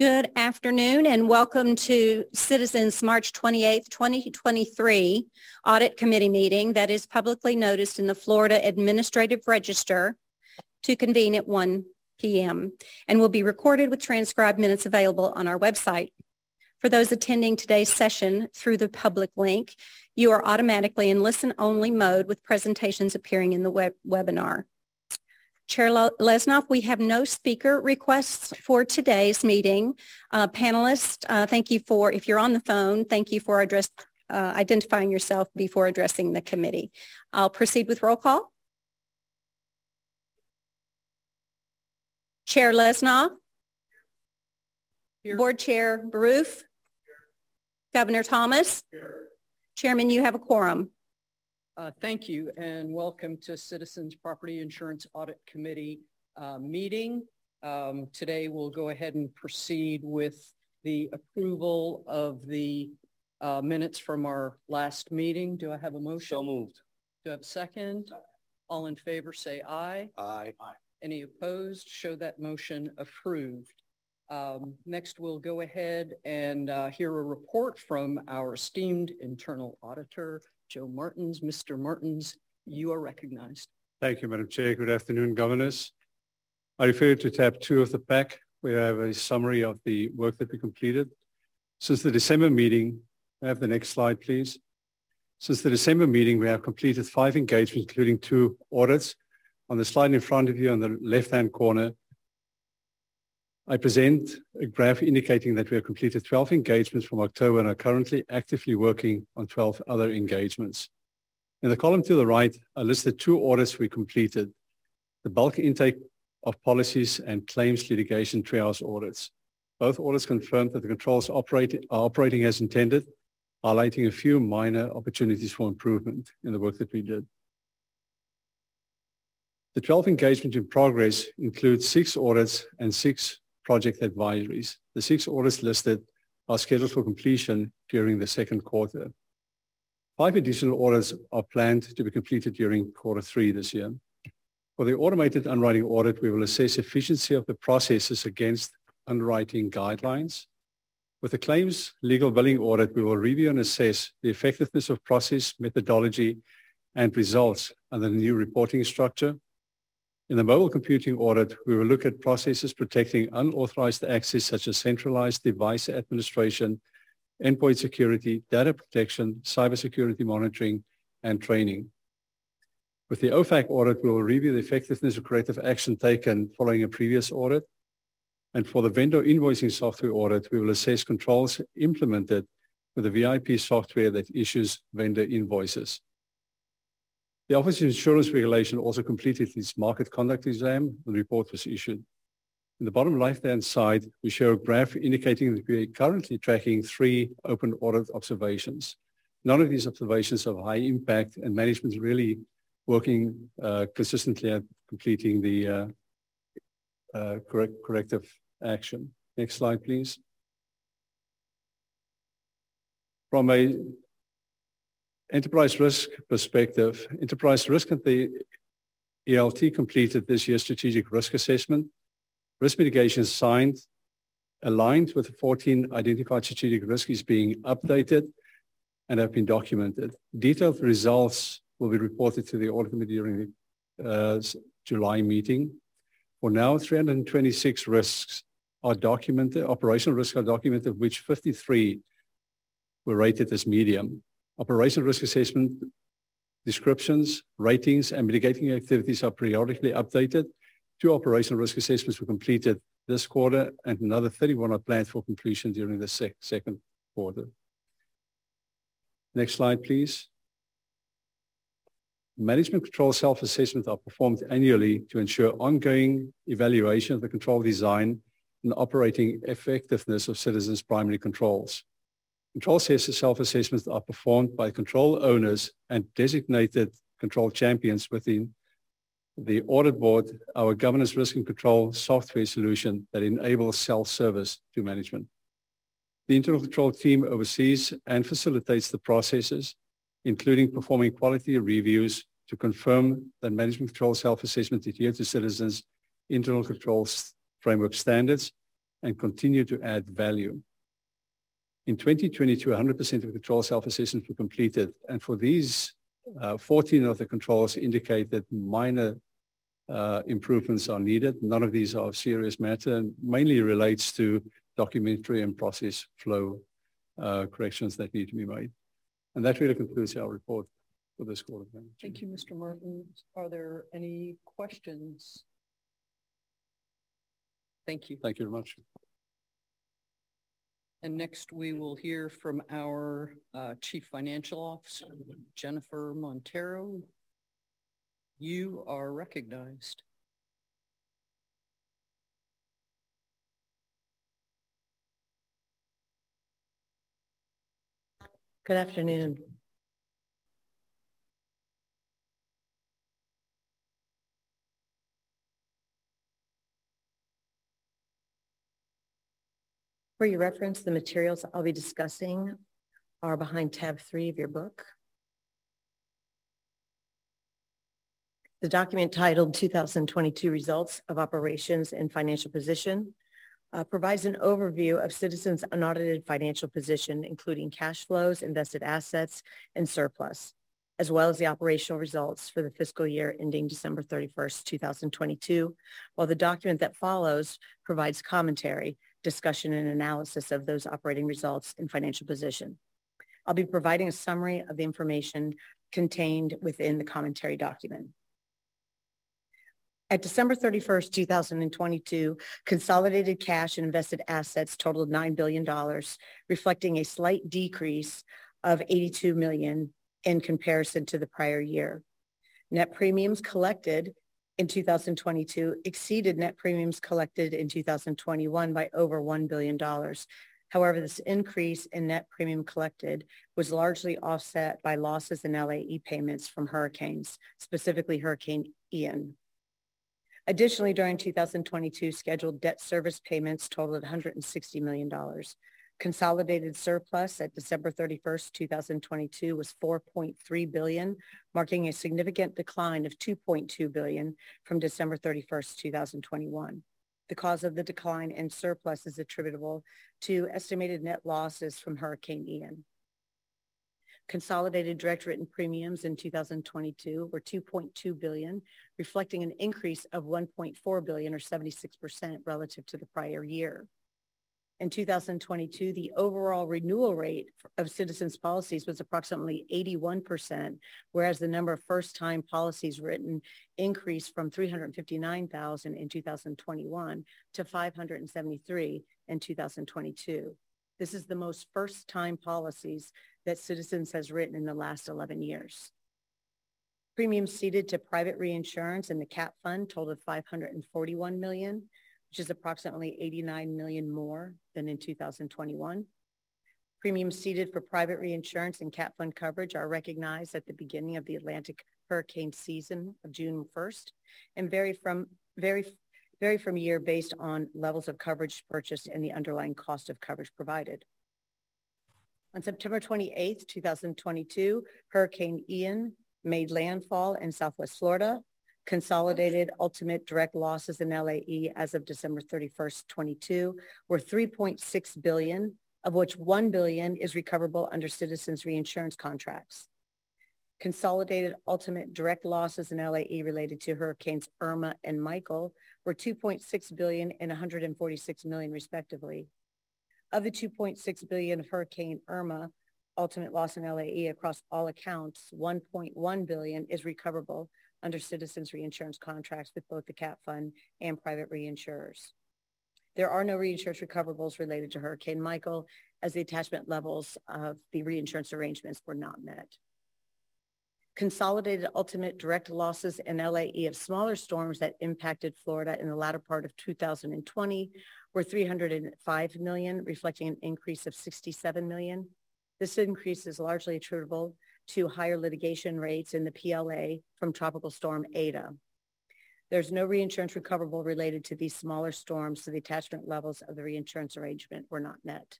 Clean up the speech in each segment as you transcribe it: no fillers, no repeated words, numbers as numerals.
Good afternoon and welcome to Citizens March 28th, 2023 Audit Committee meeting that is publicly noticed in the Florida Administrative Register to convene at 1 p.m. and will be recorded with transcribed minutes available on our website. For those attending today's session through the public link, you are automatically in listen-only mode with presentations appearing in the webinar. Chair Lesnoff, we have no speaker requests for today's meeting. Panelists, thank you for, if you're on the phone, thank you for identifying yourself before addressing the committee. I'll proceed with roll call. Chair Lesnoff. Here. Board Chair Baroof. Governor Thomas. Here. Chairman, you have a quorum. Thank you and welcome to Citizens Property Insurance Audit Committee meeting. Today we'll go ahead and proceed with the approval of the minutes from our last meeting. Do I have a motion? So moved. Do I have a second? All in favor say aye. Aye. Any opposed? Show that motion approved. Next we'll go ahead and hear a report from our esteemed internal auditor, Joe Martins. Mr. Martins, you are recognized. Thank you, Madam Chair. Good afternoon, Governors. I refer you to tab 2 of the pack, where I have a summary of the work that we completed. Since the December meeting, I have the next slide, please. Since the December meeting, we have completed 5 engagements, including 2 audits. On the slide in front of you on the left-hand corner, I present a graph indicating that we have completed 12 engagements from October and are currently actively working on 12 other engagements. In the column to the right, I listed 2 audits we completed: the bulk intake of policies and claims litigation triage audits. Both audits confirmed that the controls are operating as intended, highlighting a few minor opportunities for improvement in the work that we did. The 12 engagements in progress include 6 audits and 6 project advisories. The 6 audits listed are scheduled for completion during the second quarter. 5 additional audits are planned to be completed during quarter 3 this year. For the automated underwriting audit, we will assess efficiency of the processes against underwriting guidelines. With the claims legal billing audit, we will review and assess the effectiveness of process, methodology, and results under the new reporting structure. In the mobile computing audit, we will look at processes protecting unauthorized access such as centralized device administration, endpoint security, data protection, cybersecurity monitoring, and training. With the OFAC audit, we will review the effectiveness of corrective action taken following a previous audit. And for the vendor invoicing software audit, we will assess controls implemented with the VIP software that issues vendor invoices. The Office of Insurance Regulation also completed its market conduct exam. The report was issued. In the bottom left-hand side, we show a graph indicating that we are currently tracking 3 open audit observations. None of these observations have high impact, and management is really working consistently at completing the corrective action. Next slide, please. From a enterprise risk perspective, enterprise risk at the ELT completed this year's strategic risk assessment. Risk mitigation signed, aligned with the 14 identified strategic risks is being updated and have been documented. Detailed results will be reported to the audit committee during the July meeting. For now, 326 risks are documented, operational risks are documented, of which 53 were rated as medium. Operational risk assessment descriptions, ratings, and mitigating activities are periodically updated. 2 operational risk assessments were completed this quarter, and another 31 are planned for completion during the second quarter. Next slide, please. Management control self-assessments are performed annually to ensure ongoing evaluation of the control design and operating effectiveness of Citizens' primary controls. Control self-assessments are performed by control owners and designated control champions within the audit board, our governance risk and control software solution that enables self-service to management. The internal control team oversees and facilitates the processes, including performing quality reviews to confirm that management control self-assessment adhere to Citizens' internal control framework standards and continue to add value. In 2022, 100% of control self-assessments were completed, and for these, 14 of the controls indicate that minor improvements are needed. None of these are of serious matter and mainly relates to documentary and process flow corrections that need to be made. And that really concludes our report for this quarter. Thank you, Mr. Martin. Are there any questions? Thank you. Thank you very much. And next we will hear from our Chief Financial Officer, Jennifer Montero. You are recognized. Good afternoon. For your reference, the materials I'll be discussing are behind tab 3 of your book. The document titled 2022 Results of Operations and Financial Position provides an overview of Citizens' unaudited financial position, including cash flows, invested assets, and surplus, as well as the operational results for the fiscal year ending December 31st, 2022, while the document that follows provides commentary, discussion, and analysis of those operating results and financial position. I'll be providing a summary of the information contained within the commentary document. At December 31st, 2022, consolidated cash and invested assets totaled $9 billion, reflecting a slight decrease of $82 million in comparison to the prior year. Net premiums collected in 2022 exceeded net premiums collected in 2021 by over $1 billion. However, this increase in net premium collected was largely offset by losses in LAE payments from hurricanes, specifically Hurricane Ian. Additionally, during 2022, scheduled debt service payments totaled $160 million. Consolidated surplus at December 31st, 2022 was $4.3 billion, marking a significant decline of $2.2 billion from December 31st, 2021. The cause of the decline in surplus is attributable to estimated net losses from Hurricane Ian. Consolidated direct written premiums in 2022 were $2.2 billion, reflecting an increase of $1.4 billion or 76% relative to the prior year. In 2022, the overall renewal rate of Citizens policies was approximately 81%, whereas the number of first-time policies written increased from 359,000 in 2021 to 573 in 2022. This is the most first-time policies that Citizens has written in the last 11 years. Premiums ceded to private reinsurance in the CAP fund totaled $541 million, which is approximately $89 million more than in 2021. Premiums ceded for private reinsurance and CAP fund coverage are recognized at the beginning of the Atlantic hurricane season of June 1st and vary from year based on levels of coverage purchased and the underlying cost of coverage provided. On September 28th, 2022, Hurricane Ian made landfall in Southwest Florida. Consolidated ultimate direct losses in LAE as of December 31st, 22 were $3.6 billion, of which $1 billion is recoverable under Citizens reinsurance contracts. Consolidated ultimate direct losses in LAE related to Hurricanes Irma and Michael were $2.6 billion and $146 million respectively. Of the $2.6 billion of Hurricane Irma ultimate loss in LAE across all accounts, $1.1 billion is recoverable under Citizens reinsurance contracts with both the CAP fund and private reinsurers. There are no reinsurance recoverables related to Hurricane Michael, as the attachment levels of the reinsurance arrangements were not met. Consolidated ultimate direct losses in LAE of smaller storms that impacted Florida in the latter part of 2020 were $305 million, reflecting an increase of $67 million. This increase is largely attributable to higher litigation rates in the PLA from Tropical Storm Eta. There's no reinsurance recoverable related to these smaller storms, so the attachment levels of the reinsurance arrangement were not met.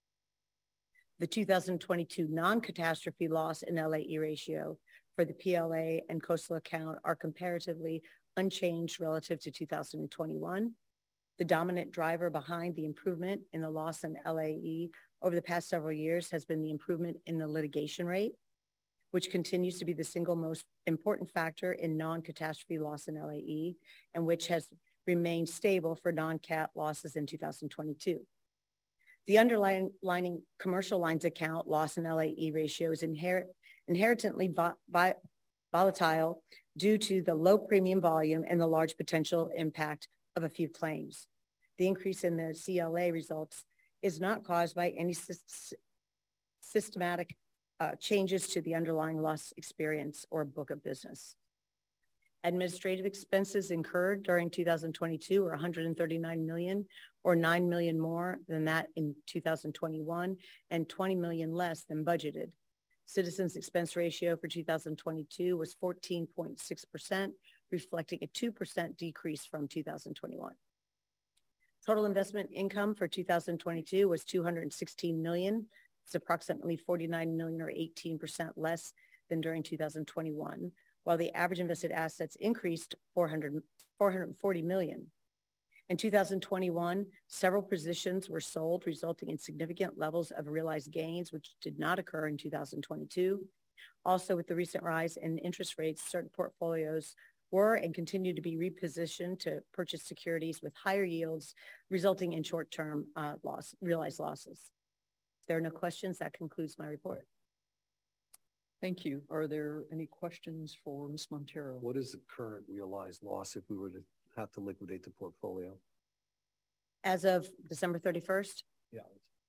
The 2022 non-catastrophe loss in LAE ratio for the PLA and coastal account are comparatively unchanged relative to 2021. The dominant driver behind the improvement in the loss in LAE over the past several years has been the improvement in the litigation rate, which continues to be the single most important factor in non-catastrophe loss in LAE, and which has remained stable for non-cat losses in 2022. The underlying commercial lines account loss in LAE ratio is inherently volatile due to the low premium volume and the large potential impact of a few claims. The increase in the CLA results is not caused by any systematic changes to the underlying loss experience or book of business. Administrative expenses incurred during 2022 were $139 million, or $9 million more than that in 2021, and $20 million less than budgeted. Citizens' expense ratio for 2022 was 14.6%, reflecting a 2% decrease from 2021. Total investment income for 2022 was $216 million. It's approximately $49 million, or 18% less than during 2021, while the average invested assets increased $440 million. In 2021, several positions were sold, resulting in significant levels of realized gains, which did not occur in 2022. Also, with the recent rise in interest rates, certain portfolios were and continue to be repositioned to purchase securities with higher yields, resulting in short-term realized losses. If there are no questions, that concludes my report. Thank you. Are there any questions for Ms. Montero? What is the current realized loss if we were to have to liquidate the portfolio? As of December 31st? Yeah.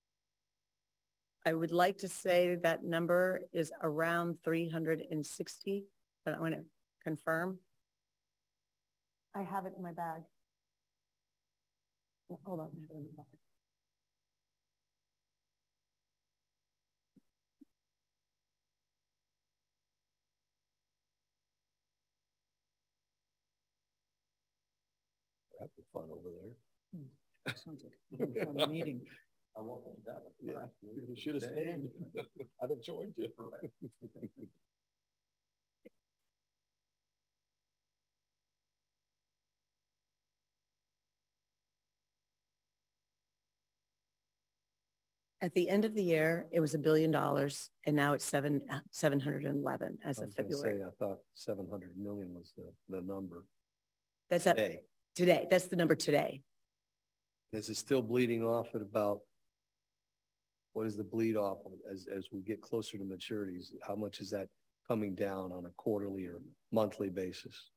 I would like to say that number is around 360, but I want to confirm. I have it in my bag. Hold on. Have fun over there. Sounds like a fun meeting. I won't that. Yeah, you should have stayed. I'd have joined you. At the end of the year, it was $1 billion, and now it's 711 as of February. I thought 700 million was the number. That's today. Today. That's the number today. Is it still bleeding off at about? What is the bleed off as we get closer to maturities? How much is that coming down on a quarterly or monthly basis?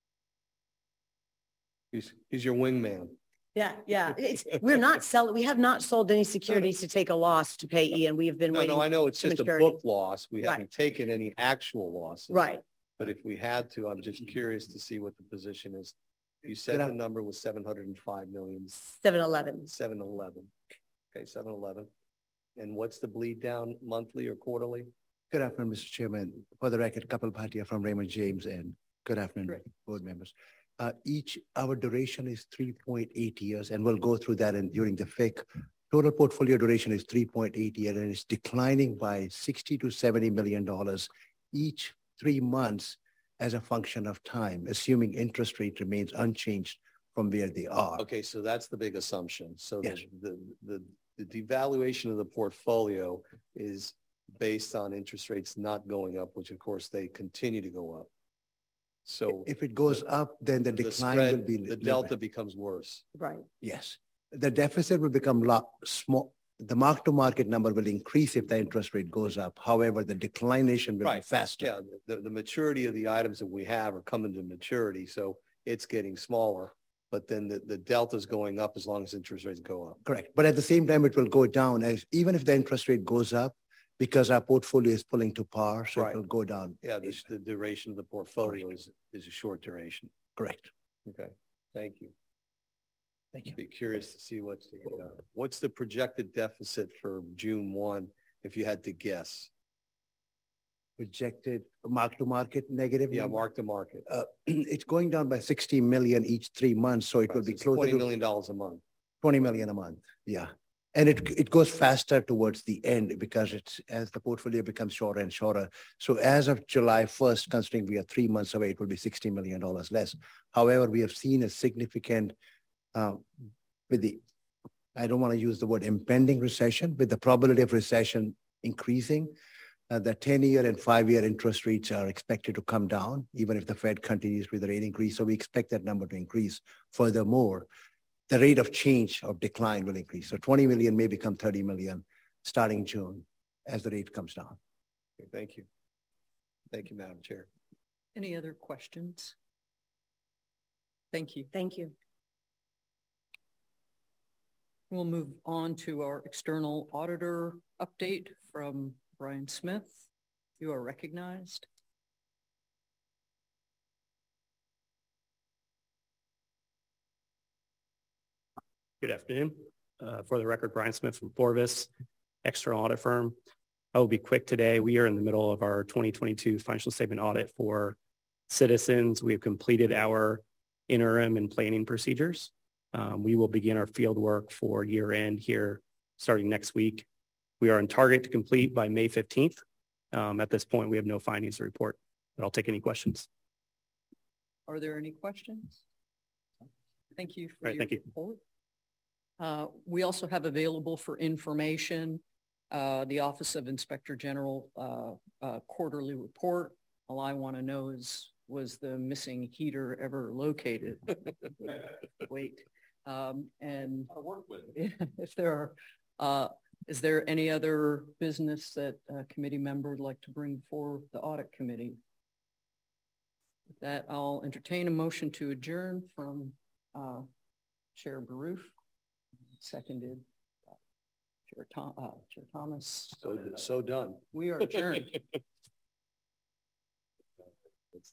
He's your wingman. Yeah. We're not selling. We have not sold any securities to take a loss to pay Ian. We have been waiting. No, I know it's just maturity. A book loss. We haven't taken any actual losses. Right. But if we had to, I'm just curious to see what the position is. You said the number was 705 million. 711. 711. Okay, 711. And what's the bleed down monthly or quarterly? Good afternoon, Mr. Chairman. For the record, Kapil Bhatia from Raymond James, and good afternoon, board members. Our duration is 3.8 years, and we'll go through that during the FIC. Total portfolio duration is 3.8 years, and it's declining by $60 to $70 million each 3 months as a function of time, assuming interest rate remains unchanged from where they are. Okay, so that's the big assumption. So yes. the devaluation of the portfolio is based on interest rates not going up, which of course they continue to go up. So if it goes up, then the decline will be the delta becomes worse. Right. Yes, the deficit will become small. The mark-to-market number will increase if the interest rate goes up. However, the declination will be faster. Yeah, the maturity of the items that we have are coming to maturity, so it's getting smaller. But then the delta is going up as long as interest rates go up. Correct. But at the same time, it will go down even if the interest rate goes up, because our portfolio is pulling to par, so it will go down. Yeah, the duration of the portfolio is a short duration. Correct. Okay, thank you. Thank you. Be curious to see what's the projected deficit for June 1, if you had to guess. Projected mark-to-market negative? Yeah, mark-to-market. It's going down by 60 million each 3 months, so it will be closer to $20 million a month. 20 million a month, yeah. And it goes faster towards the end because as the portfolio becomes shorter and shorter. So as of July 1st, considering we are 3 months away, it will be $60 million less. However, we have seen a significant with the, I don't want to use the word impending recession, with the probability of recession increasing, the 10-year and 5-year interest rates are expected to come down, even if the Fed continues with the rate increase. So we expect that number to increase. Furthermore, the rate of change of decline will increase. So 20 million may become 30 million starting June as the rate comes down. Okay, thank you. Thank you, Madam Chair. Any other questions? Thank you. Thank you. We'll move on to our external auditor update from Brian Smith. You are recognized. Good afternoon. For the record, Brian Smith from Forvis, external audit firm. I will be quick today. We are in the middle of our 2022 financial statement audit for Citizens. We have completed our interim and planning procedures. We will begin our field work for year end here starting next week. We are on target to complete by May 15th. At this point, we have no findings to report, but I'll take any questions. Are there any questions? Thank you for your thank you. report. We also have available for information the Office of Inspector General quarterly report. All I want to know is, was the missing heater ever located? Wait. And if there are, is there any other business that a committee member would like to bring for the audit committee? With that, I'll entertain a motion to adjourn from Chair Baruch, seconded Chair Thomas. So done. We are adjourned.